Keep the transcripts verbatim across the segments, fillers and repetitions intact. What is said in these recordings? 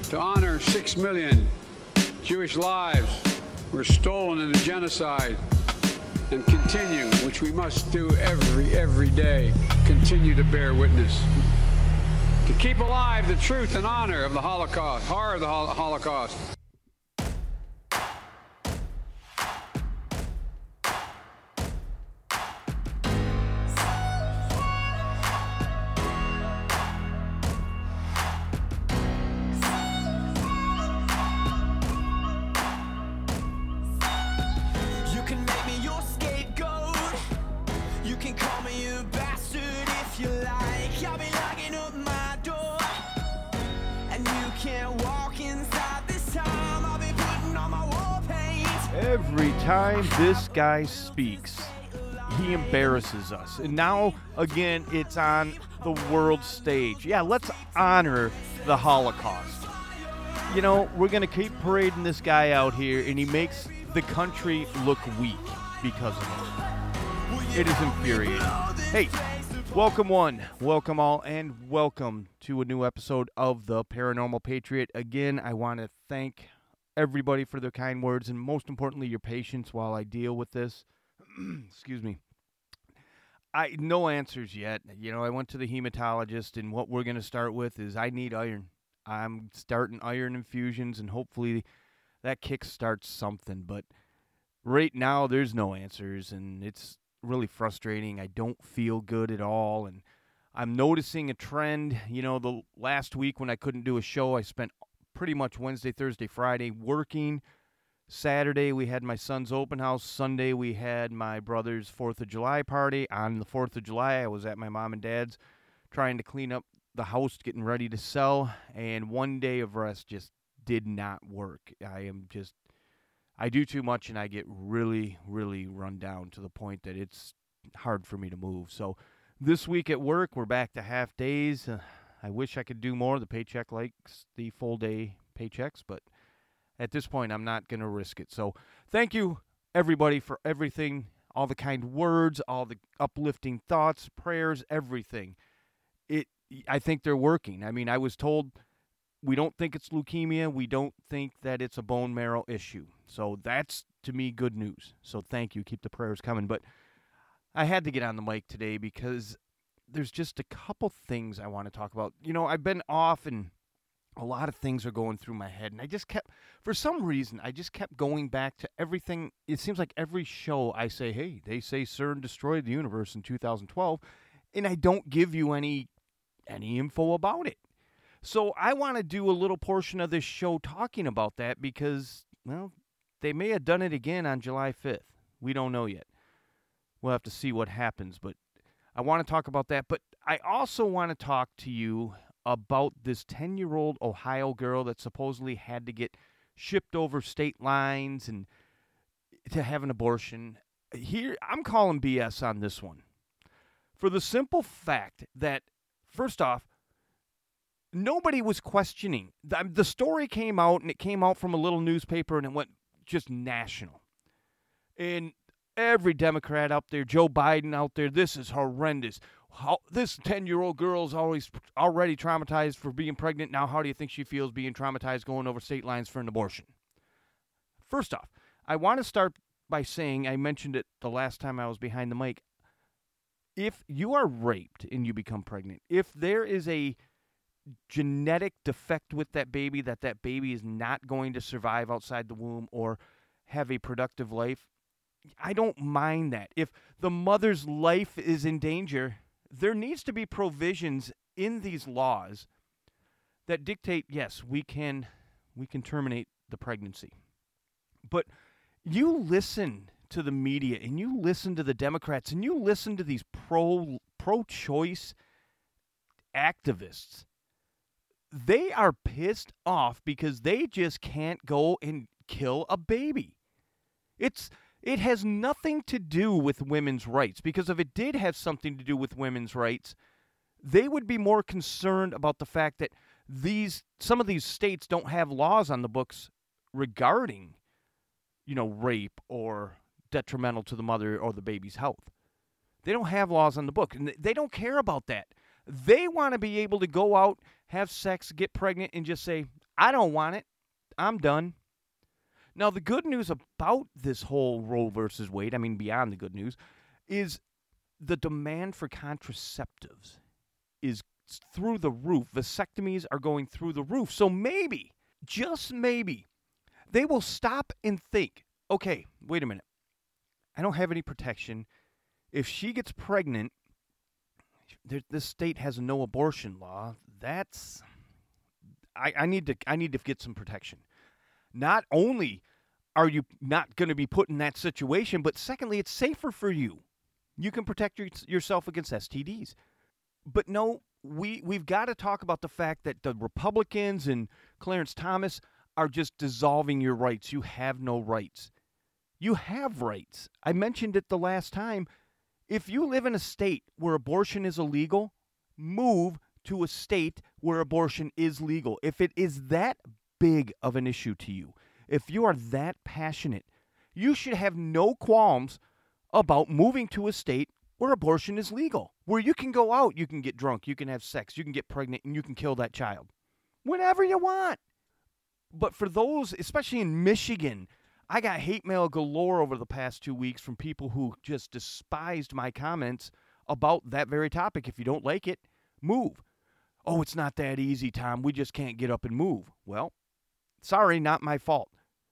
to honor six million Jewish lives were stolen in the genocide, and continue, which we must do every, every day, continue to bear witness. To keep alive the truth and honor of the Holocaust, horror of the Hol- Holocaust. Every time this guy speaks, he embarrasses us. And now, again, it's on the world stage. Yeah, let's honor the Holocaust. You know, we're going to keep parading this guy out here, and he makes the country look weak because of it. It is infuriating. Hey, welcome one, welcome all, and welcome to a new episode of The Paranormal Patriot. Again, I want to thank everybody for their kind words, and most importantly, your patience while I deal with this. Excuse me. I no answers yet. You know, I went to the hematologist, and what we're going to start with is I need iron. I'm starting iron infusions, and hopefully that kick starts something. But right now, there's no answers, and it's really frustrating. I don't feel good at all, and I'm noticing a trend. You know, the last week when I couldn't do a show, I spent pretty much Wednesday, Thursday, Friday working. Saturday, we had my son's open house. Sunday, we had my brother's fourth of July party. On the fourth of July, I was at my mom and dad's trying to clean up the house, getting ready to sell. And one day of rest just did not work. I am just, I do too much, and I get really, really run down to the point that it's hard for me to move. So this week at work, we're back to half days. Uh, I wish I could do more. The paycheck likes the full day paychecks, but at this point, I'm not going to risk it. So thank you, everybody, for everything, all the kind words, all the uplifting thoughts, prayers, everything. It, I think they're working. I mean, I was told we don't think it's leukemia. We don't think that it's a bone marrow issue. So that's, to me, good news. So thank you. Keep the prayers coming. But I had to get on the mic today because there's just a couple things I want to talk about. You know, I've been off and a lot of things are going through my head. And I just kept, for some reason, I just kept going back to everything. It seems like every show I say, hey, they say CERN destroyed the universe in two thousand twelve. And I don't give you any any info about it. So I want to do a little portion of this show talking about that because, well, they may have done it again on July fifth. We don't know yet. We'll have to see what happens, but I want to talk about that, but I also want to talk to you about this ten-year-old Ohio girl that supposedly had to get shipped over state lines and to have an abortion. Here, I'm calling B S on this one. For the simple fact that, first off, nobody was questioning. The, the story came out, and it came out from a little newspaper, and it went just national. And every Democrat out there, Joe Biden out there, this is horrendous. How, this ten-year-old girl is always already traumatized for being pregnant. Now how do you think she feels being traumatized going over state lines for an abortion? First off, I want to start by saying, I mentioned it the last time I was behind the mic, if you are raped and you become pregnant, if there is a genetic defect with that baby, that that baby is not going to survive outside the womb or have a productive life, I don't mind that. If the mother's life is in danger, there needs to be provisions in these laws that dictate, yes, we can we can terminate the pregnancy. But you listen to the media and you listen to the Democrats and you listen to these pro pro-choice activists. They are pissed off because they just can't go and kill a baby. It's It has nothing to do with women's rights, because if it did have something to do with women's rights, they would be more concerned about the fact that these some of these states don't have laws on the books regarding, you know, rape or detrimental to the mother or the baby's health. They don't have laws on the book, and they don't care about that. They want to be able to go out, have sex, get pregnant, and just say, I don't want it. I'm done. Now, the good news about this whole Roe versus Wade, I mean, beyond the good news, is the demand for contraceptives is through the roof. Vasectomies are going through the roof. So maybe, just maybe, they will stop and think, okay, wait a minute. I don't have any protection. If she gets pregnant, this state has a no abortion law. That's, I, I need to, I need to get some protection. Not only are you not going to be put in that situation, but secondly, it's safer for you. You can protect your, yourself against S T Ds. But no, we, we've got to talk about the fact that the Republicans and Clarence Thomas are just dissolving your rights. You have no rights. You have rights. I mentioned it the last time. If you live in a state where abortion is illegal, move to a state where abortion is legal. If it is that big of an issue to you, if you are that passionate, you should have no qualms about moving to a state where abortion is legal, where you can go out, you can get drunk, you can have sex, you can get pregnant, and you can kill that child whenever you want. But for those, especially in Michigan, I got hate mail galore over the past two weeks from people who just despised my comments about that very topic. If you don't like it, move. Oh, it's not that easy, Tom. We just can't get up and move. Well, sorry, not my fault.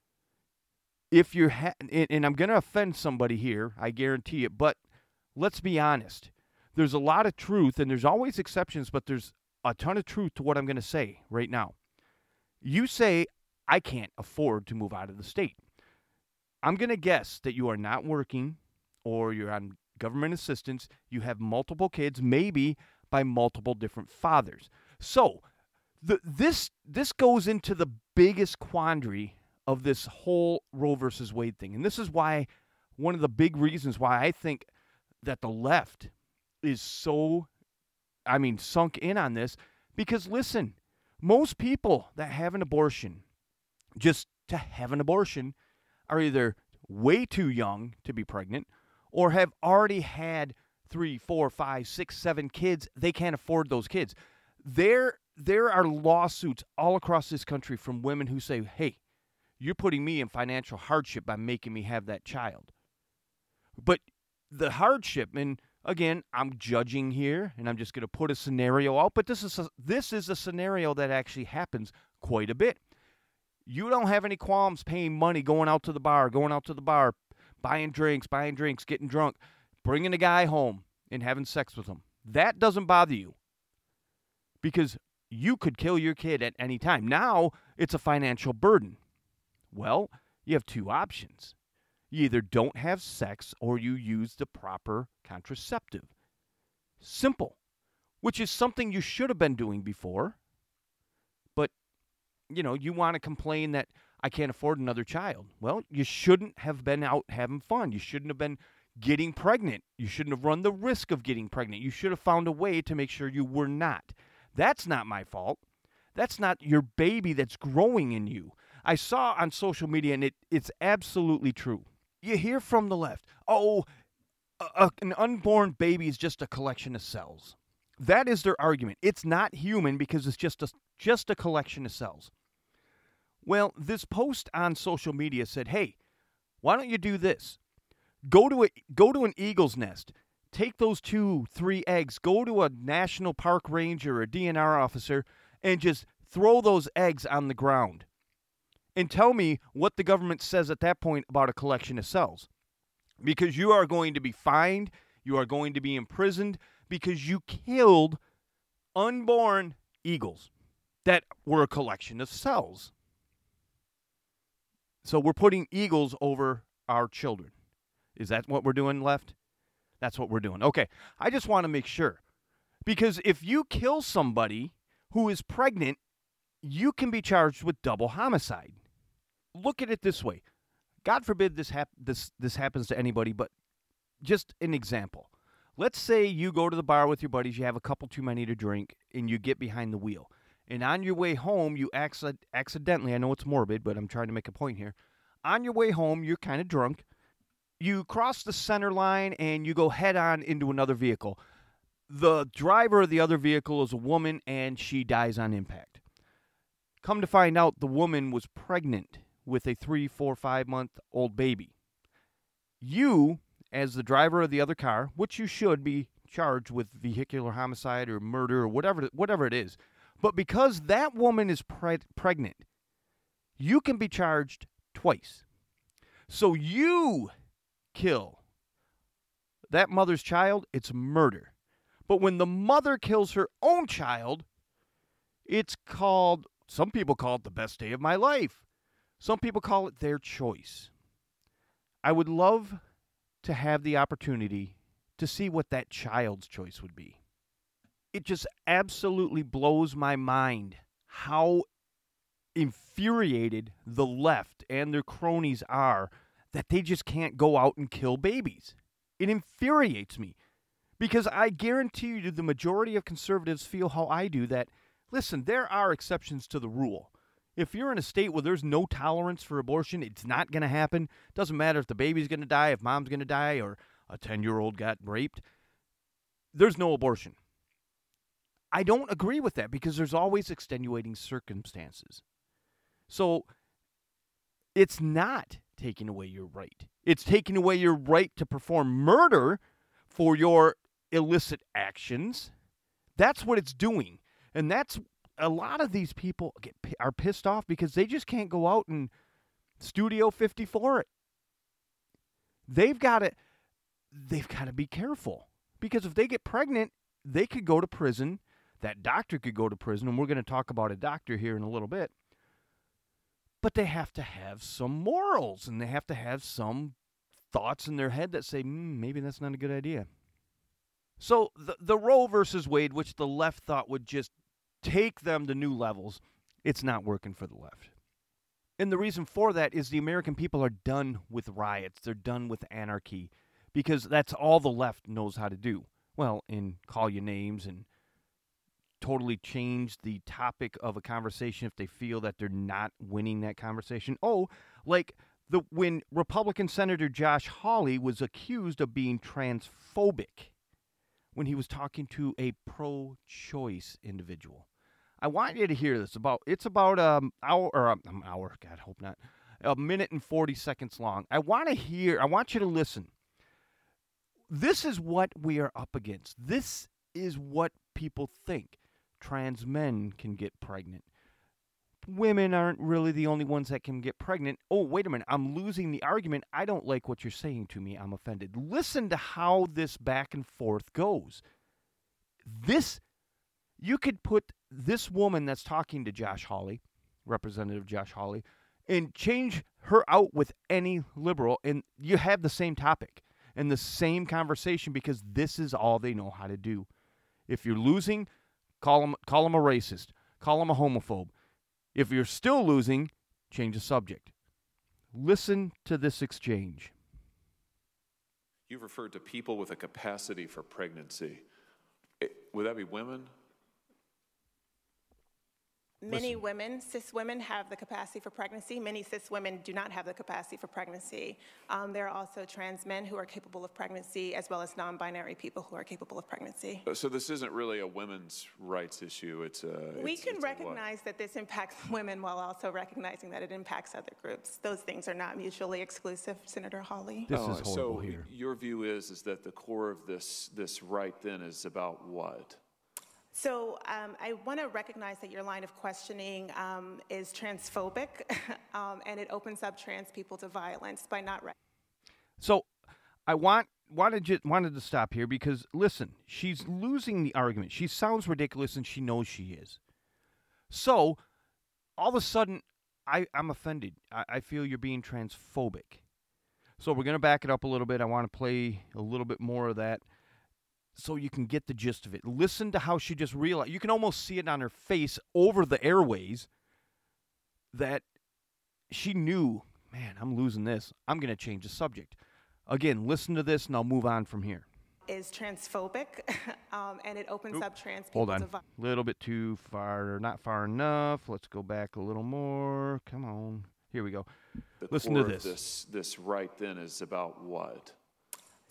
If you're, ha- and, and I'm going to offend somebody here, I guarantee it, but let's be honest. There's a lot of truth, and there's always exceptions, but there's a ton of truth to what I'm going to say right now. You say, I can't afford to move out of the state. I'm going to guess that you are not working or you're on government assistance. You have multiple kids, maybe by multiple different fathers. So the, this this goes into the biggest quandary of this whole Roe versus Wade thing. And this is why, one of the big reasons why I think that the left is so, I mean, sunk in on this. Because listen, most people that have an abortion, just to have an abortion, are either way too young to be pregnant or have already had three, four, five, six, seven kids. They can't afford those kids. There, there are lawsuits all across this country from women who say, hey, you're putting me in financial hardship by making me have that child. But the hardship, and again, I'm judging here, and I'm just going to put a scenario out, but this is a, this is a scenario that actually happens quite a bit. You don't have any qualms paying money, going out to the bar, going out to the bar, buying drinks, buying drinks, getting drunk, bringing a guy home and having sex with him. That doesn't bother you because you could kill your kid at any time. Now it's a financial burden. Well, you have two options. You either don't have sex or you use the proper contraceptive. Simple, which is something you should have been doing before. But, you know, you want to complain that I can't afford another child. Well, you shouldn't have been out having fun. You shouldn't have been getting pregnant. You shouldn't have run the risk of getting pregnant. You should have found a way to make sure you were not. That's not my fault. That's not your baby that's growing in you. I saw on social media, and it, it's absolutely true. You hear from the left, oh, a, a, an unborn baby is just a collection of cells. That is their argument. It's not human because it's just a, just a collection of cells. Well, this post on social media said, hey, why don't you do this? Go to a, go to an eagle's nest. Take those two, three eggs. Go to a national park ranger or a D N R officer and just throw those eggs on the ground. And tell me what the government says at that point about a collection of cells. Because you are going to be fined. You are going to be imprisoned because you killed unborn eagles that were a collection of cells. So we're putting eagles over our children. Is that what we're doing, left? That's what we're doing. Okay, I just want to make sure. Because if you kill somebody who is pregnant, you can be charged with double homicide. Look at it this way. God forbid this hap- this this happens to anybody, but just an example. Let's say you go to the bar with your buddies, you have a couple too many to drink, and you get behind the wheel. And on your way home, you acc- accidentally, I know it's morbid, but I'm trying to make a point here. On your way home, you're kind of drunk. You cross the center line, and you go head-on into another vehicle. The driver of the other vehicle is a woman, and she dies on impact. Come to find out, the woman was pregnant with a three, four, five-month-old baby. You, as the driver of the other car, which you should be charged with vehicular homicide or murder or whatever, whatever it is, but because that woman is pre- pregnant, you can be charged twice. So you kill that mother's child, it's murder. But when the mother kills her own child, it's called, some people call it the best day of my life. Some people call it their choice. I would love to have the opportunity to see what that child's choice would be. It just absolutely blows my mind how infuriated the left and their cronies are that they just can't go out and kill babies. It infuriates me because I guarantee you the majority of conservatives feel how I do, that, listen, there are exceptions to the rule. If you're in a state where there's no tolerance for abortion, it's not going to happen. Doesn't matter if the baby's going to die, if mom's going to die, or a ten-year-old got raped. There's no abortion. I don't agree with that because there's always extenuating circumstances. So it's not taking away your right. It's taking away your right to perform murder for your illicit actions. That's what it's doing. And that's, a lot of these people get are pissed off because they just can't go out and Studio fifty-four it. They've got to they've got to be careful because if they get pregnant, they could go to prison. That doctor could go to prison, and we're going to talk about a doctor here in a little bit. But they have to have some morals, and they have to have some thoughts in their head that say, mm, maybe that's not a good idea. So the, the Roe versus Wade, which the left thought would just take them to new levels, it's not working for the left. And the reason for that is the American people are done with riots. They're done with anarchy because that's all the left knows how to do. Well, and call you names and totally change the topic of a conversation if they feel that they're not winning that conversation. Oh, like the when Republican Senator Josh Hawley was accused of being transphobic when he was talking to a pro-choice individual. I want you to hear this. About it's about um hour or um, an hour. God, hope not. A minute and forty seconds long. I want to hear. I want you to listen. This is what we are up against. This is what people think. Trans men can get pregnant. Women aren't really the only ones that can get pregnant. Oh, wait a minute. I'm losing the argument. I don't like what you're saying to me. I'm offended. Listen to how this back and forth goes. This, you could put this woman that's talking to Josh Hawley, Representative Josh Hawley, and change her out with any liberal, and you have the same topic and the same conversation because this is all they know how to do. If you're losing, call them, call them a racist. Call them a homophobe. If you're still losing, change the subject. Listen to this exchange. You've referred to people with a capacity for pregnancy. It, would that be women? Many Listen. women, cis women, have the capacity for pregnancy. Many cis women do not have the capacity for pregnancy. Um, there are also trans men who are capable of pregnancy, as well as non-binary people who are capable of pregnancy. So this isn't really a women's rights issue. It's a. We it's, can it's recognize that this impacts women while also recognizing that it impacts other groups. Those things are not mutually exclusive, Senator Hawley. This oh, is horrible so here. Your view is is that the core of this this right then is about what? So um, I want to recognize that your line of questioning um, is transphobic, um, and it opens up trans people to violence by not. Re- so I want wanted ju- wanted to stop here because listen, she's losing the argument. She sounds ridiculous, and she knows she is. So all of a sudden, I, I'm offended. I, I feel you're being transphobic. So we're going to back it up a little bit. I want to play a little bit more of that, so you can get the gist of it. Listen to how she just realized. You can almost see it on her face over the airways that she knew, man, I'm losing this. I'm going to change the subject. Again, listen to this, and I'll move on from here. Is transphobic, um, and it opens Oop, up trans people hold on. to violence. A little bit too far, not far enough. Let's go back a little more. Come on. Here we go. The Listen core to of this. this this right then is about what?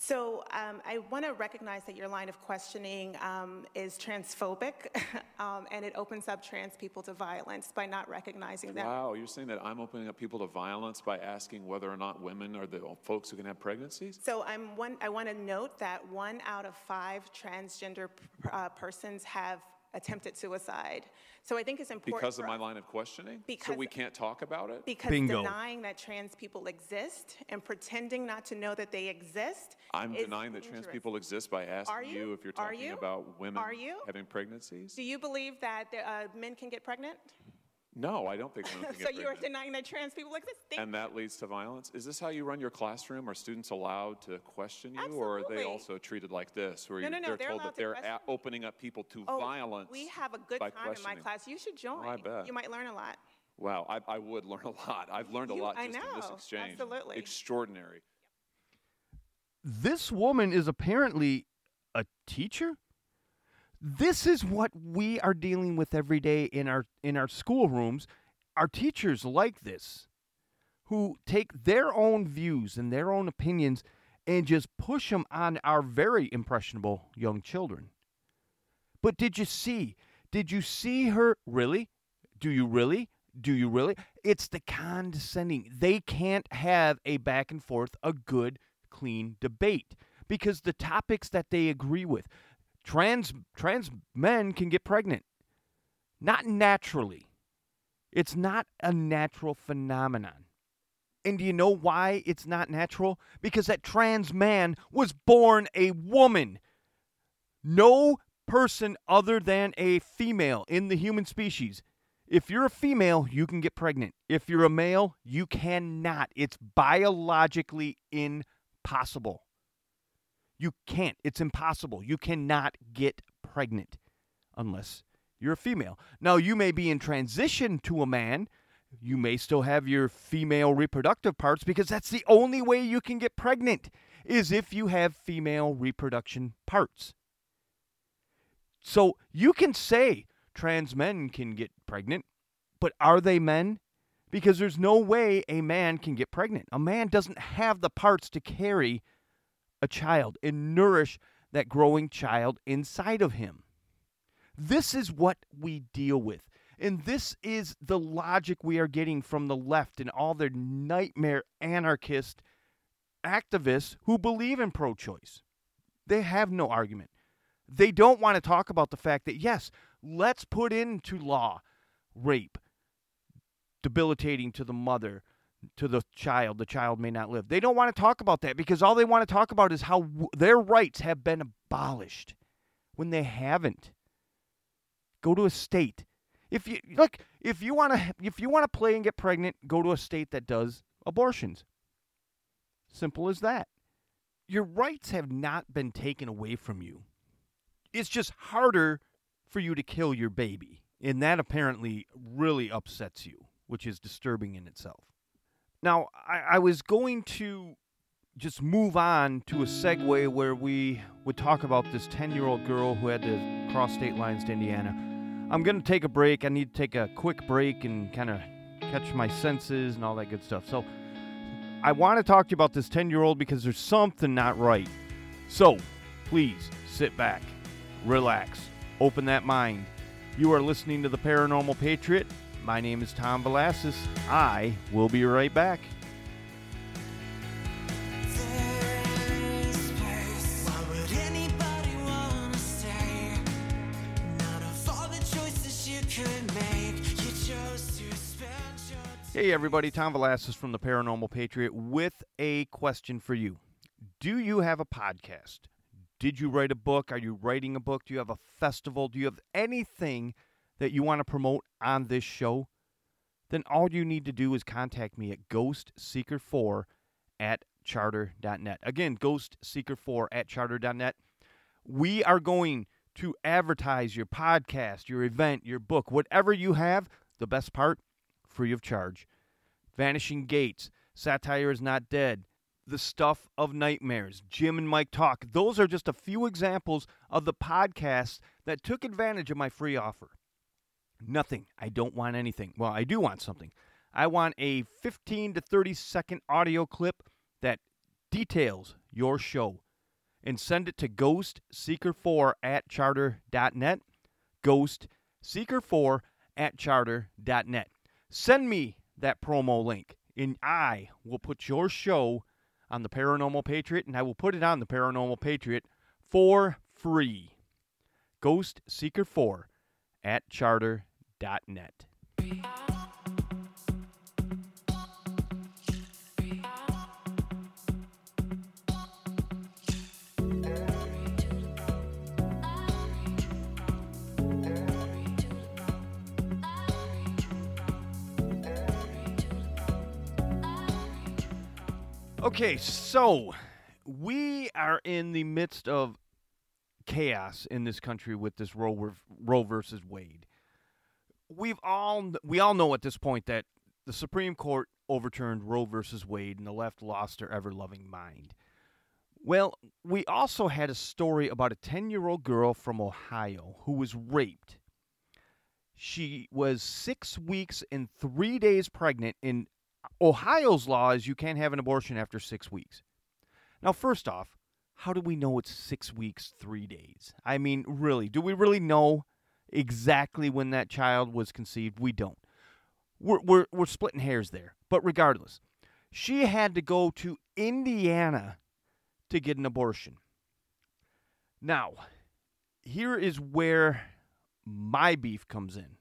So um, I want to recognize that your line of questioning um, is transphobic, um, and it opens up trans people to violence by not recognizing that. Wow, you're saying that I'm opening up people to violence by asking whether or not women are the folks who can have pregnancies? So I'm one, I want to note that one out of five transgender uh, persons have attempted suicide. So I think it's important Because of for my us- line of questioning? Because- So we can't talk about it? Because Bingo. denying that trans people exist and pretending not to know that they exist I'm is denying that trans dangerous. people exist by asking Are you? if you're Are talking you? about women Are you? having pregnancies. Do you believe that the, uh, men can get pregnant? No, I don't think women can So get you are pregnant. denying that trans people exist? Thank And that leads to violence? Is this how you run your classroom? Are students allowed to question you? Or are they Absolutely. also treated like this, where No, you- no, no, they're they're told allowed that to they're question a- opening up people to Oh, violence we have a good by time in my questioning? class. You should join. Oh, I bet. You might learn a lot. Wow, I, I would learn a lot. I've learned a You- lot I just in this know, exchange. absolutely. Extraordinary. This woman is apparently a teacher. This is what we are dealing with every day in our in our schoolrooms. Our teachers like this, who take their own views and their own opinions and just push them on our very impressionable young children. But did you see? Did you see her? Really? Do you really? Do you really? It's the condescending. They can't have a back and forth, a good, clean debate because the topics that they agree with. Trans trans men can get pregnant. Not naturally. It's not a natural phenomenon. And do you know why it's not natural? Because that trans man was born a woman. No person other than a female in the human species. If you're a female, you can get pregnant. If you're a male, you cannot. It's biologically impossible. You can't. It's impossible. You cannot get pregnant unless you're a female. Now, you may be in transition to a man. You may still have your female reproductive parts because that's the only way you can get pregnant is if you have female reproduction parts. So you can say trans men can get pregnant, but are they men? Because there's no way a man can get pregnant. A man doesn't have the parts to carry a child and nourish that growing child inside of him. This is what we deal with. And this is the logic we are getting from the left and all their nightmare anarchist activists who believe in pro-choice. They have no argument. They don't want to talk about the fact that, yes, let's put into law rape, debilitating to the mother, to the child. The child may not live. They don't want to talk about that because all they want to talk about is how w- their rights have been abolished when they haven't. Go to a state. If you look, if you want to, if you want to play and get pregnant, go to a state that does abortions. Simple as that. Your rights have not been taken away from you. It's just harder for you to kill your baby, and that apparently really upsets you, which is disturbing in itself. Now, I, I was going to just move on to a segue where we would talk about this ten-year-old girl who had to cross state lines to Indiana. I'm going to take a break. I need to take a quick break and kind of catch my senses and all that good stuff. So I want to talk to you about this ten-year-old because there's something not right. So please sit back, relax, open that mind. You are listening to The Paranormal Patriot. My name is Tom Velasquez. I will be right back. Hey everybody, Tom Velasquez from The Paranormal Patriot with a question for you. Do you have a podcast? Did you write a book? Are you writing a book? Do you have a festival? Do you have anything that you want to promote on this show? Then all you need to do is contact me at ghost seeker four at charter dot net. Again, ghost seeker four at charter dot net. We are going to advertise your podcast, your event, your book, whatever you have. The best part, free of charge. Vanishing Gates, Satire is Not Dead, The Stuff of Nightmares, Jim and Mike Talk. Those are just a few examples of the podcasts that took advantage of my free offer. Nothing. I don't want anything. Well, I do want something. I want a fifteen to thirty second audio clip that details your show. and send it to ghost seeker four at charter dot net. ghost seeker four at charter dot net. Send me that promo link, and I will put your show on the Paranormal Patriot, and I will put it on the Paranormal Patriot for free. ghost seeker four at charter dot net. Okay, so we are in the midst of chaos in this country with this Roe, Roe versus Wade. We've all we all know at this point that the Supreme Court overturned Roe versus Wade and the left lost their ever-loving mind. Well, we also had a story about a ten-year-old girl from Ohio who was raped. She was six weeks and three days pregnant. In Ohio's law is you can't have an abortion after six weeks. Now, first off, how do we know it's six weeks, three days? I mean, really, do we really know exactly when that child was conceived? We don't. We're, we're, we're splitting hairs there. But regardless, she had to go to Indiana to get an abortion. Now, here is where my beef comes in.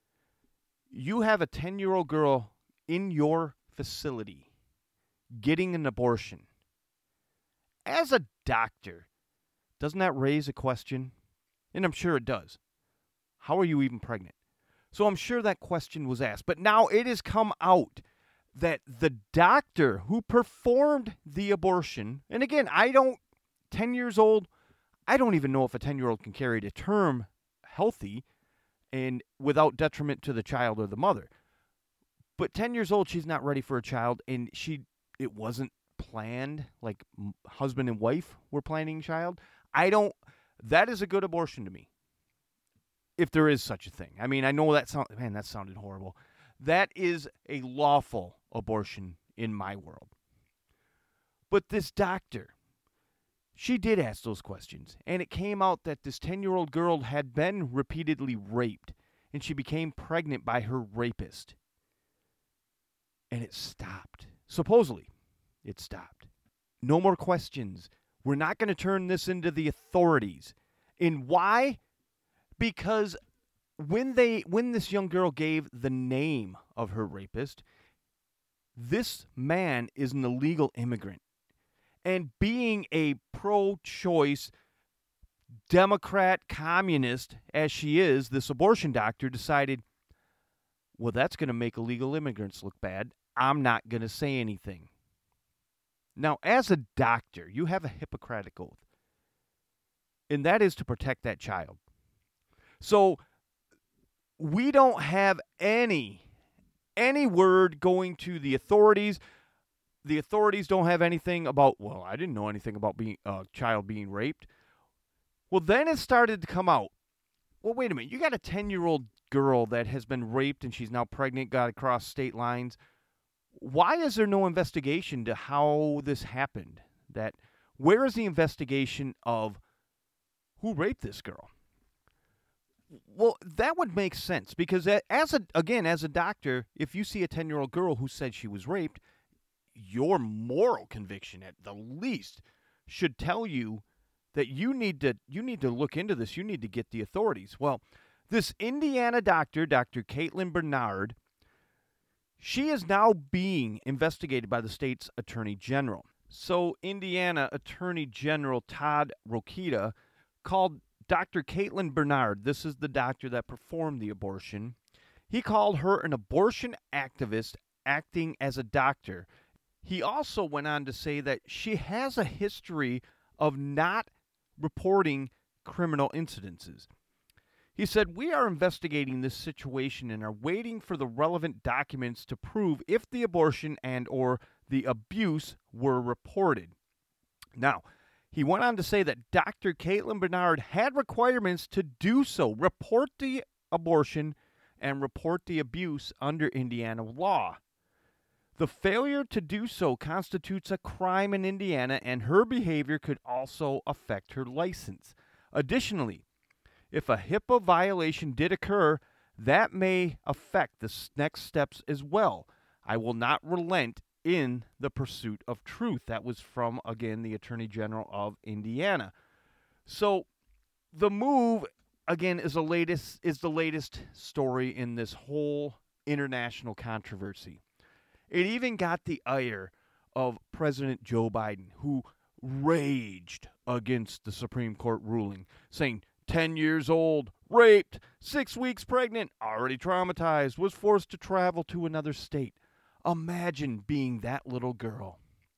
You have a ten-year-old girl in your facility getting an abortion. As a doctor, doesn't that raise a question? And I'm sure it does. How are you even pregnant? So I'm sure that question was asked. But now it has come out that the doctor who performed the abortion, and again, I don't, ten years old, I don't even know if a ten-year-old can carry to term healthy and without detriment to the child or the mother. But ten years old, she's not ready for a child, and she it wasn't planned, like husband and wife were planning a child. I don't, that is a good abortion to me. If there is such a thing. I mean, I know that sound, man, that sounded horrible. That is a lawful abortion in my world. But this doctor, she did ask those questions, and it came out that this ten-year-old girl had been repeatedly raped, and she became pregnant by her rapist. And it stopped. Supposedly, it stopped. No more questions. We're not going to turn this into the authorities. And why? Because when they when this young girl gave the name of her rapist, this man is an illegal immigrant. And being a pro-choice Democrat communist as she is, this abortion doctor decided, well, that's going to make illegal immigrants look bad. I'm not going to say anything. Now, as a doctor, you have a Hippocratic oath, and that is to protect that child. So we don't have any, any word going to the authorities. The authorities don't have anything about, well, I didn't know anything about being a uh, child being raped. Well, then it started to come out. Well, wait a minute. You got a ten-year-old girl that has been raped and she's now pregnant, got across state lines. Why is there no investigation to how this happened? That where is the investigation of who raped this girl? Well, that would make sense because as a again, as a doctor, if you see a ten-year-old girl who said she was raped, your moral conviction at the least should tell you that you need to you need to look into this. You need to get the authorities. Well, this Indiana doctor, Doctor Caitlin Bernard, she is now being investigated by the state's attorney general. So Indiana Attorney General Todd Rokita called Doctor Caitlin Bernard, this is the doctor that performed the abortion, he called her an abortion activist acting as a doctor. He also went on to say that she has a history of not reporting criminal incidences. He said, we are investigating this situation and are waiting for the relevant documents to prove if the abortion and or the abuse were reported. Now, he went on to say that Doctor Caitlin Bernard had requirements to do so, report the abortion and report the abuse under Indiana law. The failure to do so constitutes a crime in Indiana, and her behavior could also affect her license. Additionally, if a HIPAA violation did occur, that may affect the next steps as well. I will not relent in the pursuit of truth. That was from, again, the Attorney General of Indiana. So the move, again, is the latest is the latest story in this whole international controversy. It even got the ire of President Joe Biden, who raged against the Supreme Court ruling, saying ten years old, raped, six weeks pregnant, already traumatized, was forced to travel to another state. Imagine being that little girl.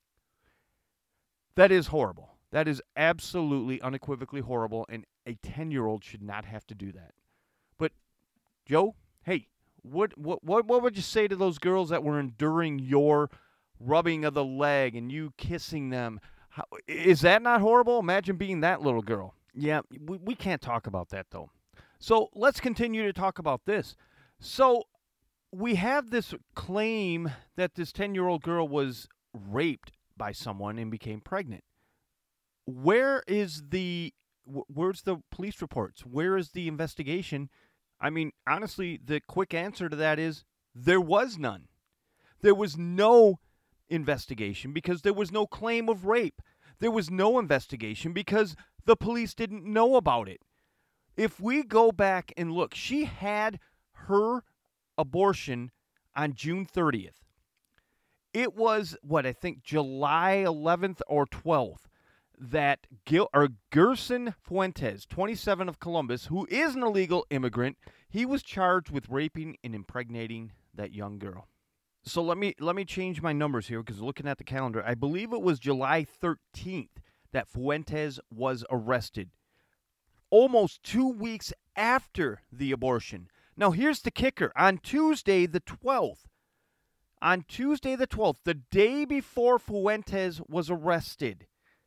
That is horrible. That is absolutely, unequivocally horrible, and a ten-year-old should not have to do that. But, Joe, hey, what what what what would you say to those girls that were enduring your rubbing of the leg and you kissing them? How, is that not horrible? Imagine being that little girl. Yeah, we, we can't talk about that, though. So let's continue to talk about this. So we have this claim that this ten-year-old girl was raped by someone and became pregnant. Where is the, where's the police reports? Where is the investigation? I mean, honestly, the quick answer to that is there was none. There was no investigation because there was no claim of rape. There was no investigation because the police didn't know about it. If we go back and look, she had her abortion on June thirtieth. It was, what, I think July eleventh or twelfth, that Gil, or Gerson Fuentes, twenty-seven, of Columbus, who is an illegal immigrant, he was charged with raping and impregnating that young girl. So let me let me change my numbers here because looking at the calendar, I believe it was July thirteenth that Fuentes was arrested, almost two weeks after the abortion. Now, here's the kicker. On Tuesday the twelfth, on Tuesday the twelfth, the day before Fuentes was arrested,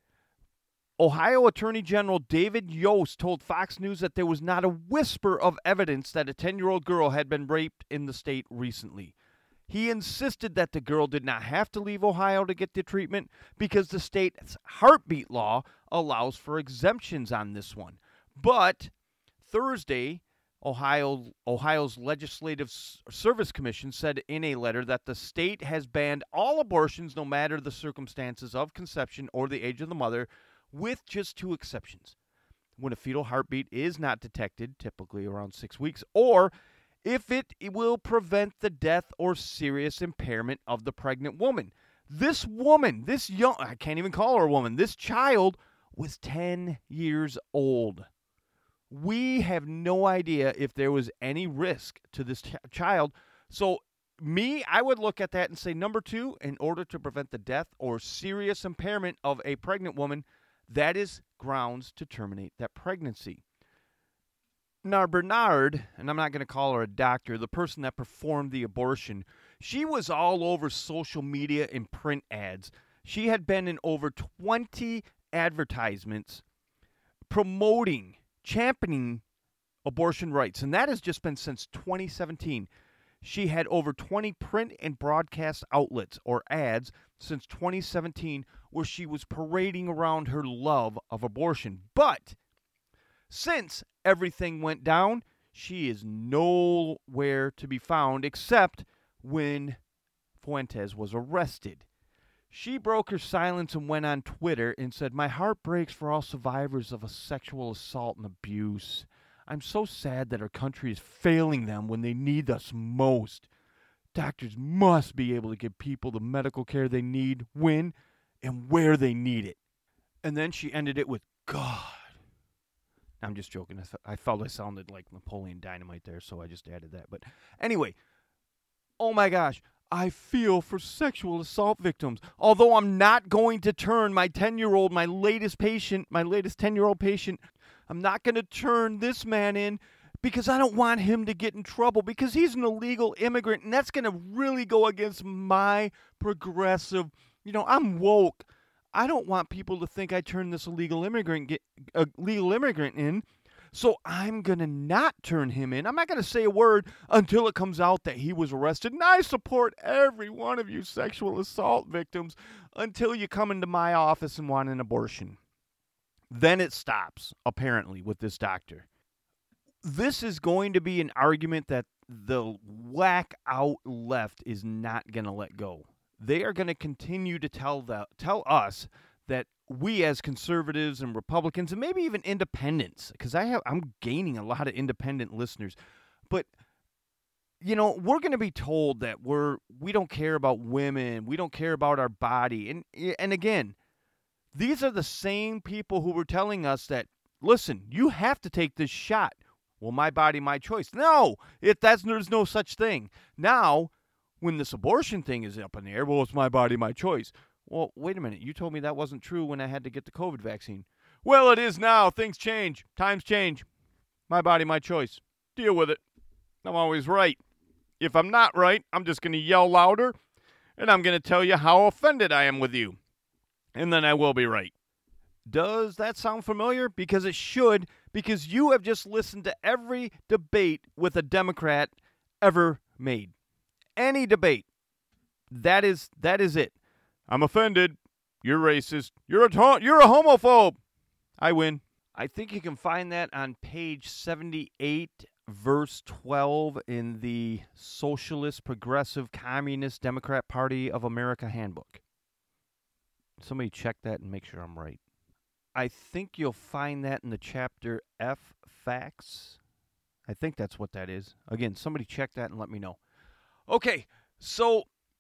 Ohio Attorney General David Yost told Fox News that there was not a whisper of evidence that a ten-year-old girl had been raped in the state recently. He insisted that the girl did not have to leave Ohio to get the treatment because the state's heartbeat law allows for exemptions on this one. But Thursday, Ohio, Ohio's Legislative Service Commission said in a letter that the state has banned all abortions no matter the circumstances of conception or the age of the mother, with just two exceptions. When a fetal heartbeat is not detected, typically around six weeks, or if it will prevent the death or serious impairment of the pregnant woman. This woman, this young, I can't even call her a woman, this child was ten years old. We have no idea if there was any risk to this ch- child. So me, I would look at that and say, number two, in order to prevent the death or serious impairment of a pregnant woman, that is grounds to terminate that pregnancy. Now, Bernard, and I'm not going to call her a doctor, the person that performed the abortion, she was all over social media and print ads. She had been in over twenty advertisements promoting, championing abortion rights, and that has just been since twenty seventeen. She had over twenty print and broadcast outlets or ads since twenty seventeen where she was parading around her love of abortion. But since everything went down, she is nowhere to be found except when Fuentes was arrested. She broke her silence and went on Twitter and said, "My heart breaks for all survivors of a sexual assault and abuse. I'm so sad that our country is failing them when they need us most. Doctors must be able to give people the medical care they need when and where they need it." And then she ended it with, "God." I'm just joking. I, th- I felt I sounded like Napoleon Dynamite there, so I just added that. But anyway, oh my gosh, I feel for sexual assault victims. Although I'm not going to turn my ten-year-old, my latest patient, my latest ten-year-old patient, I'm not going to turn this man in because I don't want him to get in trouble because he's an illegal immigrant, and that's going to really go against my progressive, you know, I'm woke. I don't want people to think I turned this illegal immigrant get, uh, legal immigrant in. So I'm going to not turn him in. I'm not going to say a word until it comes out that he was arrested. And I support every one of you sexual assault victims until you come into my office and want an abortion. Then it stops, apparently, with this doctor. This is going to be an argument that the whack-out left is not going to let go. They are going to continue to tell the, tell us that we as conservatives and Republicans and maybe even independents, because I have I'm gaining a lot of independent listeners, but you know, we're going to be told that we're we don't care about women, we don't care about our body, and and again, these are the same people who were telling us that, listen, you have to take this shot. Well, my body, my choice. No, it that's there's no such thing. Now, when this abortion thing is up in the air, well, it's my body, my choice. Well, wait a minute. You told me that wasn't true when I had to get the COVID vaccine. Well, it is now. Things change. Times change. My body, my choice. Deal with it. I'm always right. If I'm not right, I'm just going to yell louder, and I'm going to tell you how offended I am with you. And then I will be right. Does that sound familiar? Because it should, because you have just listened to every debate with a Democrat ever made. Any debate. That is that is it. I'm offended. You're racist. You're a ta- you're a homophobe. I win. I think you can find that on page seventy-eight, verse twelve in the Socialist, Progressive, Communist, Democrat Party of America handbook. Somebody check that and make sure I'm right. I think you'll find that in the chapter F, facts. I think that's what that is. Again, somebody check that and let me know. Okay, so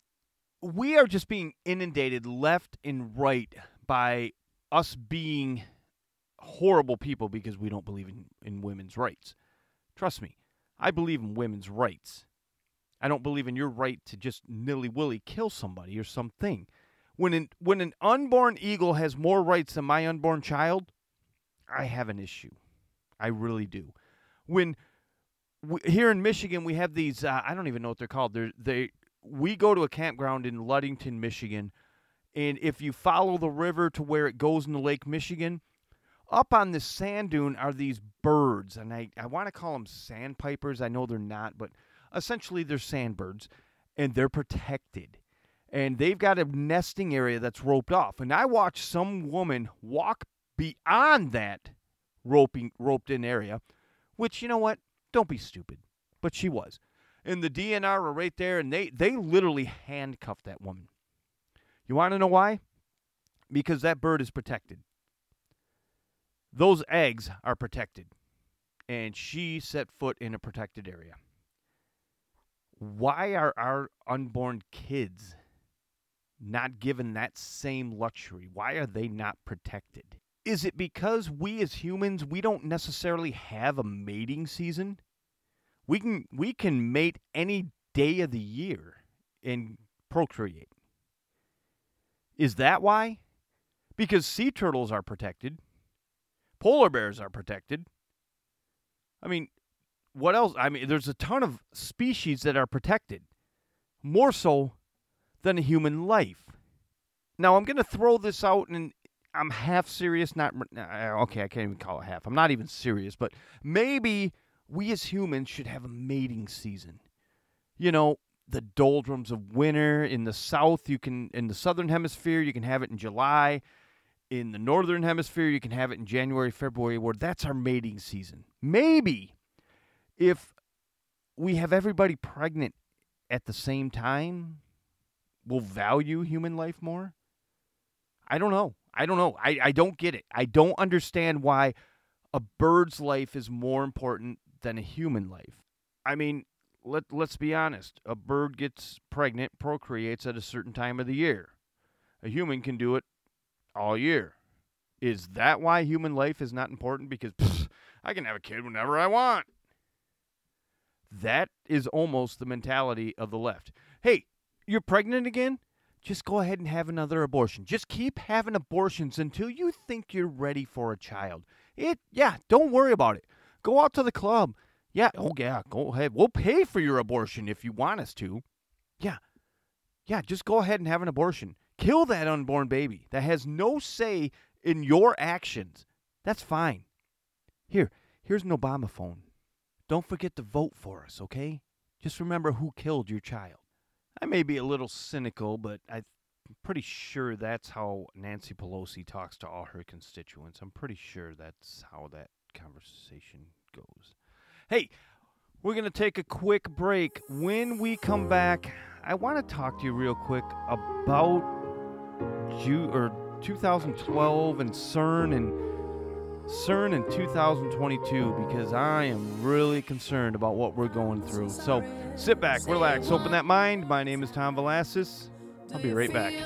we are just being inundated left and right by us being horrible people because we don't believe in, in women's rights. Trust me, I believe in women's rights. I don't believe in your right to just nilly-willy kill somebody or something. When an, when an unborn eagle has more rights than my unborn child, I have an issue. I really do. When we, here in Michigan, we have these, uh, I don't even know what they're called. They're, they We go to a campground in Ludington, Michigan, and if you follow the river to where it goes into Lake Michigan, up on this sand dune are these birds, and I, I want to call them sandpipers. I know they're not, but essentially they're sandbirds, and they're protected. And they've got a nesting area that's roped off. And I watched some woman walk beyond that roping, roped-in area, which, you know what? Don't be stupid. But she was. And the D N R were right there, and they, they literally handcuffed that woman. You want to know why? Because that bird is protected. Those eggs are protected. And she set foot in a protected area. Why are our unborn kids not given that same luxury? Why are they not protected? Is it because we as humans, we don't necessarily have a mating season? We can we can mate any day of the year and procreate. Is that why? Because sea turtles are protected. Polar bears are protected. I mean, what else? I mean, there's a ton of species that are protected. More so than a human life. Now, I'm going to throw this out, and I'm half serious. Not okay, I can't even call it half. I'm not even serious, but maybe we as humans should have a mating season. You know, the doldrums of winter. In the south, you can, in the southern hemisphere, you can have it in July. In the northern hemisphere, you can have it in January, February, where that's our mating season. Maybe if we have everybody pregnant at the same time, we'll value human life more? I don't know. I don't know. I, I don't get it. I don't understand why a bird's life is more important than a human life. I mean, let, let's be honest. A bird gets pregnant, procreates at a certain time of the year. A human can do it all year. Is that why human life is not important? Because pff, I can have a kid whenever I want. That is almost the mentality of the left. Hey, you're pregnant again? Just go ahead and have another abortion. Just keep having abortions until you think you're ready for a child. It, yeah, don't worry about it. Go out to the club. Yeah, oh yeah, go ahead. We'll pay for your abortion if you want us to. Yeah, yeah, just go ahead and have an abortion. Kill that unborn baby that has no say in your actions. That's fine. Here, here's an Obama phone. Don't forget to vote for us, okay? Just remember who killed your child. I may be a little cynical, but I'm pretty sure that's how Nancy Pelosi talks to all her constituents. I'm pretty sure that's how that conversation goes. Hey, we're going to take a quick break. When we come back, I want to talk to you real quick about Ju- or two thousand twelve and CERN and CERN in two thousand twenty-two, because I am really concerned about what we're going through. So sit back, relax, open that mind. My name is Tom Velasquez. I'll be right back.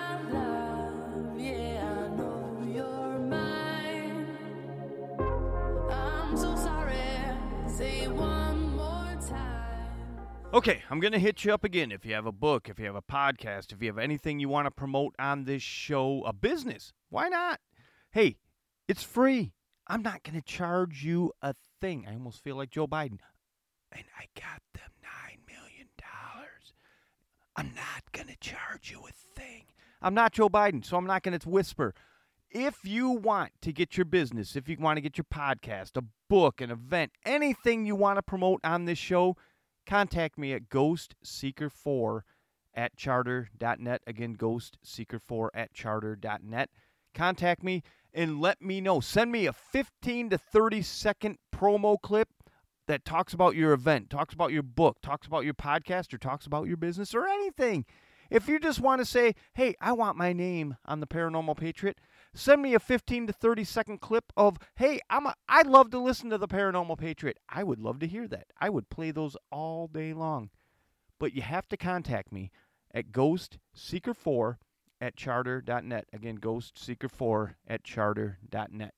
Okay, I'm going to hit you up again. If you have a book, if you have a podcast, if you have anything you want to promote on this show, a business, why not? Hey, it's free. I'm not going to charge you a thing. I almost feel like Joe Biden. And I got them nine million dollars. I'm not going to charge you a thing. I'm not Joe Biden, so I'm not going to whisper. If you want to get your business, if you want to get your podcast, a book, an event, anything you want to promote on this show, contact me at ghost seeker four at charter dot net. Again, ghost seeker four at charter dot net. Contact me and let me know. Send me a fifteen to thirty second promo clip that talks about your event, talks about your book, talks about your podcast, or talks about your business or anything. If you just want to say, hey, I want my name on the Paranormal Patriot, send me a fifteen to thirty second clip of, hey, I'm a, I love to listen to the Paranormal Patriot. I would love to hear that. I would play those all day long. But you have to contact me at ghost seeker four at charter dot net. Again, ghost seeker four at charter dot net.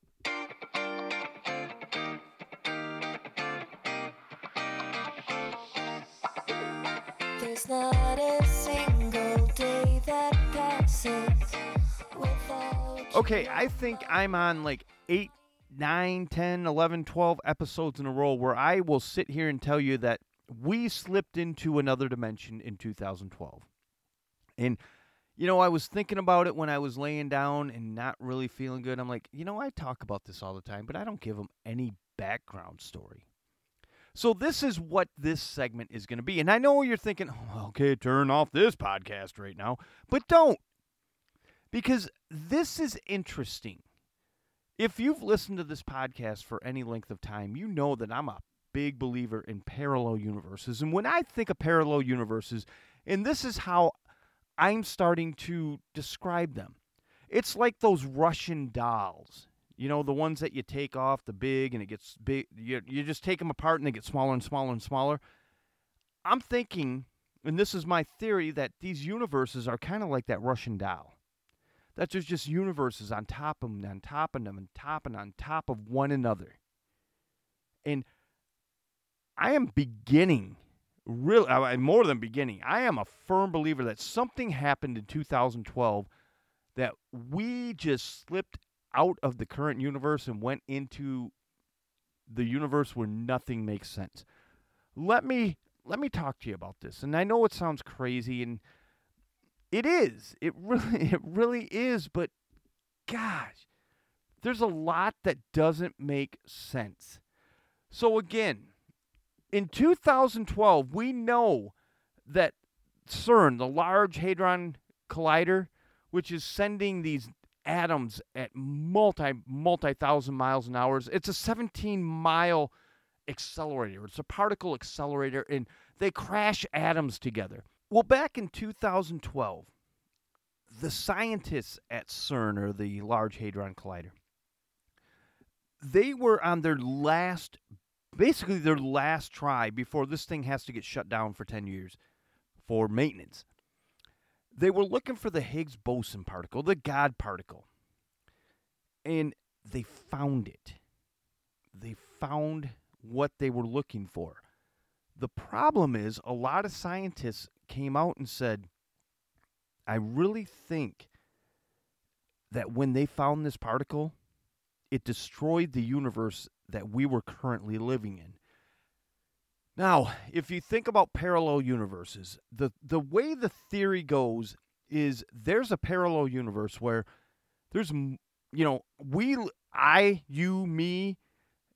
There's not a single day that passes without. Okay, I think I'm on like eight, nine, ten, eleven, twelve episodes in a row where I will sit here and tell you that we slipped into another dimension in two thousand twelve. And, you know, I was thinking about it when I was laying down and not really feeling good. I'm like, you know, I talk about this all the time, but I don't give them any background story. So this is what this segment is going to be. And I know you're thinking, oh, okay, turn off this podcast right now. But don't. Because this is interesting. If you've listened to this podcast for any length of time, you know that I'm a big believer in parallel universes. And when I think of parallel universes, and this is how I'm starting to describe them, it's like those Russian dolls. You know, the ones that you take off the big and it gets big. You, you just take them apart and they get smaller and smaller and smaller. I'm thinking, and this is my theory, that these universes are kind of like that Russian doll. That there's just universes on top of them, on top of them, and top and on top of one another. And I am beginning, really, more than beginning, I am a firm believer that something happened in two thousand twelve that we just slipped out of the current universe and went into the universe where nothing makes sense. Let me let me talk to you about this. And I know it sounds crazy, and it is. It really it really is, but gosh, there's a lot that doesn't make sense. So again, in two thousand twelve, we know that CERN, the Large Hadron Collider, which is sending these atoms at multi, multi-thousand miles an hour. It's a seventeen-mile accelerator. It's a particle accelerator, and they crash atoms together. Well, back in two thousand twelve, the scientists at CERN, or the Large Hadron Collider, they were on their last, basically their last try before this thing has to get shut down for ten years for maintenance. They were looking for the Higgs boson particle, the God particle. And they found it. They found what they were looking for. The problem is, a lot of scientists came out and said, I really think that when they found this particle, it destroyed the universe that we were currently living in. Now, if you think about parallel universes, the, the way the theory goes is there's a parallel universe where there's, you know, we, I, you, me,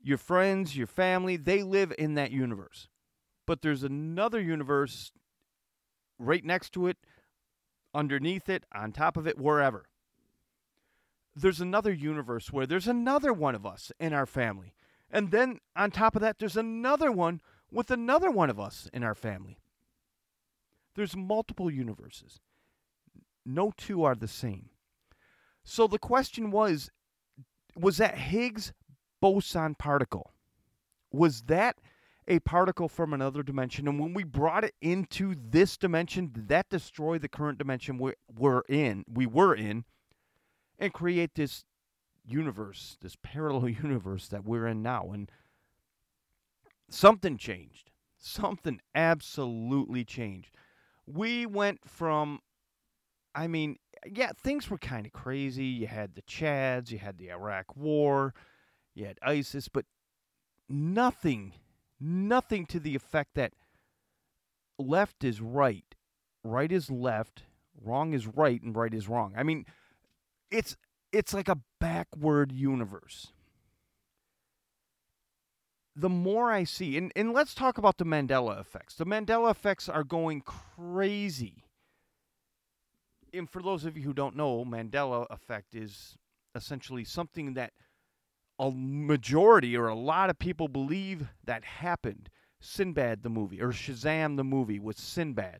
your friends, your family, they live in that universe. But there's another universe right next to it, underneath it, on top of it, wherever. There's another universe where there's another one of us in our family. And then on top of that, there's another one with another one of us in our family. There's multiple universes. No two are the same. So the question was, was that Higgs boson particle? Was that a particle from another dimension? And when we brought it into this dimension, did that destroy the current dimension we we're in, we were in, and create this universe, this parallel universe that we're in now? And something changed. Something absolutely changed. We went from, I mean, yeah, things were kind of crazy. You had the Chads, you had the Iraq War, you had ISIS, but nothing, nothing to the effect that left is right, right is left, wrong is right, and right is wrong. I mean, it's it's like a backward universe. The more I see, and, and let's talk about the Mandela effects. The Mandela effects are going crazy. And for those of you who don't know, Mandela effect is essentially something that a majority or a lot of people believe that happened. Sinbad the movie, or Shazam the movie with Sinbad.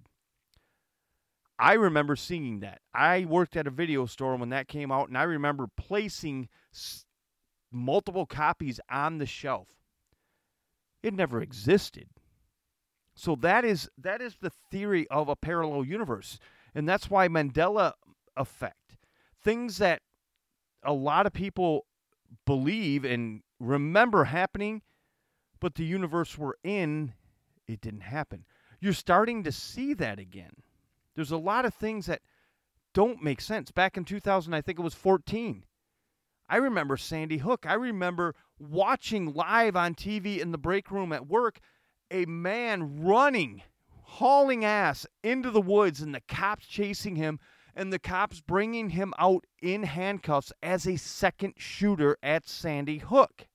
I remember seeing that. I worked at a video store when that came out, and I remember placing s- multiple copies on the shelf. It never existed. So that is that is the theory of a parallel universe. And that's why Mandela effect, things that a lot of people believe and remember happening, but the universe we're in, it didn't happen. You're starting to see that again. There's a lot of things that don't make sense. Back in two thousand, I think it was fourteen, I remember Sandy Hook. I remember watching live on T V in the break room at work, a man running, hauling ass into the woods, and the cops chasing him, and the cops bringing him out in handcuffs as a second shooter at Sandy Hook.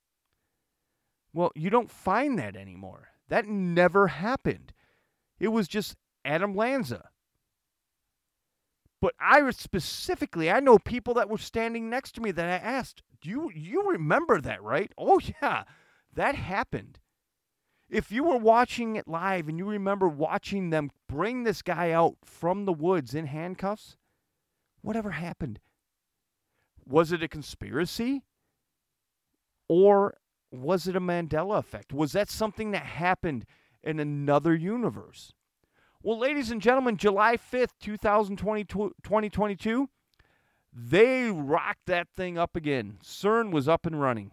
Well, you don't find that anymore. That never happened. It was just Adam Lanza. But I specifically, I know people that were standing next to me that I asked, do you, you remember that, right? Oh, yeah, that happened. If you were watching it live and you remember watching them bring this guy out from the woods in handcuffs, whatever happened? Was it a conspiracy? Or was it a Mandela effect? Was that something that happened in another universe? Well, ladies and gentlemen, July fifth, twenty twenty-two, they rocked that thing up again. CERN was up and running.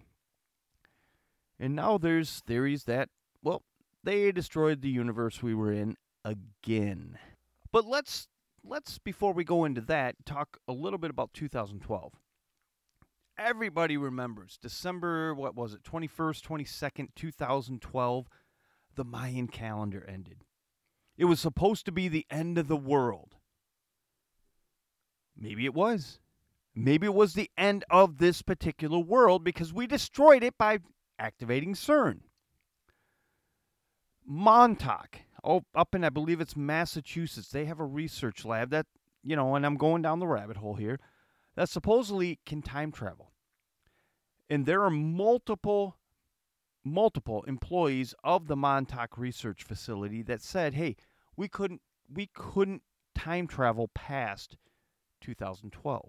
And now there's theories that, well, they destroyed the universe we were in again. But let's, let's before we go into that, talk a little bit about two thousand twelve. Everybody remembers December, what was it, twenty-first, twenty-second, two thousand twelve, the Mayan calendar ended. It was supposed to be the end of the world. Maybe it was. Maybe it was the end of this particular world because we destroyed it by activating CERN. Montauk, oh, up in, I believe it's Massachusetts, they have a research lab that, you know, and I'm going down the rabbit hole here, that supposedly can time travel. And there are multiple, multiple employees of the Montauk Research Facility that said, hey, we couldn't, we couldn't time travel past two thousand twelve.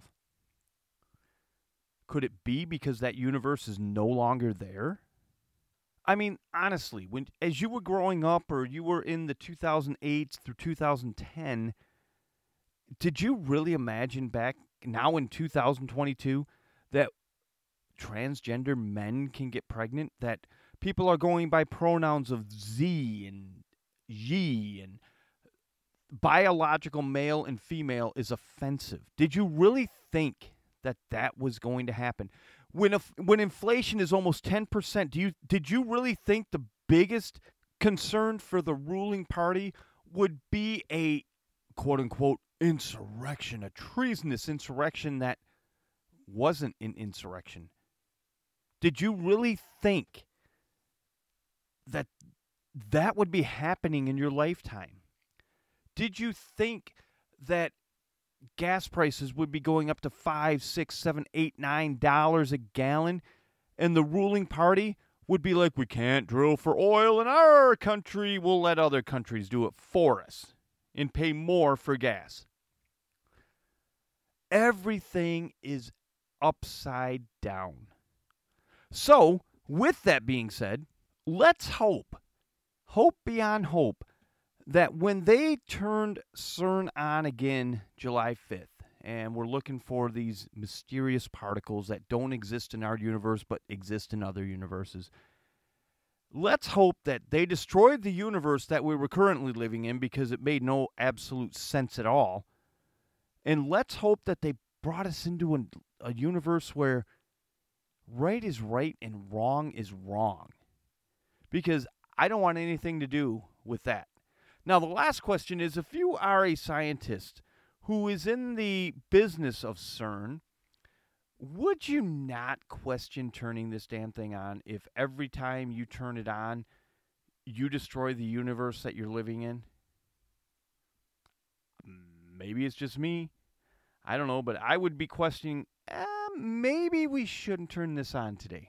Could it be because that universe is no longer there? I mean, honestly, when as you were growing up or you were in the two thousand eight through two thousand ten, did you really imagine back now in two thousand twenty-two that transgender men can get pregnant? That people are going by pronouns of Z and ye, and biological male and female is offensive. Did you really think that that was going to happen? When if, when inflation is almost ten percent, do you did you really think the biggest concern for the ruling party would be a quote-unquote insurrection, a treasonous insurrection that wasn't an insurrection? Did you really think that that would be happening in your lifetime? Did you think that gas prices would be going up to five, six, seven, eight, nine dollars a gallon, and the ruling party would be like, we can't drill for oil in our country, we'll let other countries do it for us and pay more for gas? Everything is upside down. So, with that being said, let's hope, hope beyond hope, that when they turned CERN on again July fifth, and we're looking for these mysterious particles that don't exist in our universe but exist in other universes, let's hope that they destroyed the universe that we were currently living in because it made no absolute sense at all. And let's hope that they brought us into a, a universe where right is right and wrong is wrong. Because I don't want anything to do with that. Now, the last question is, if you are a scientist who is in the business of CERN, would you not question turning this damn thing on if every time you turn it on, you destroy the universe that you're living in? Maybe it's just me. I don't know, but I would be questioning, eh, maybe we shouldn't turn this on today.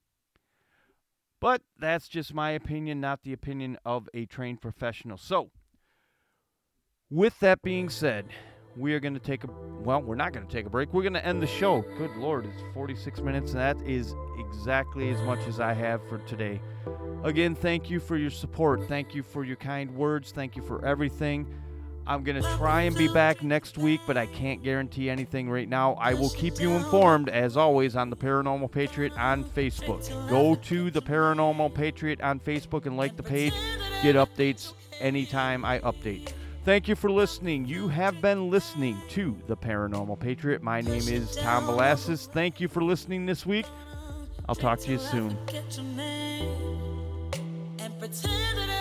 But that's just my opinion, not the opinion of a trained professional. So, with that being said, we are going to take a, well, we're not going to take a break. We're going to end the show. Good Lord, it's forty-six minutes, and that is exactly as much as I have for today. Again, thank you for your support. Thank you for your kind words. Thank you for everything. I'm going to try and be back next week, but I can't guarantee anything right now. I will keep you informed, as always, on The Paranormal Patriot on Facebook. Go to The Paranormal Patriot on Facebook and like the page. Get updates anytime I update. Thank you for listening. You have been listening to The Paranormal Patriot. My name is Tom Velasquez. Thank you for listening this week. I'll talk to you soon.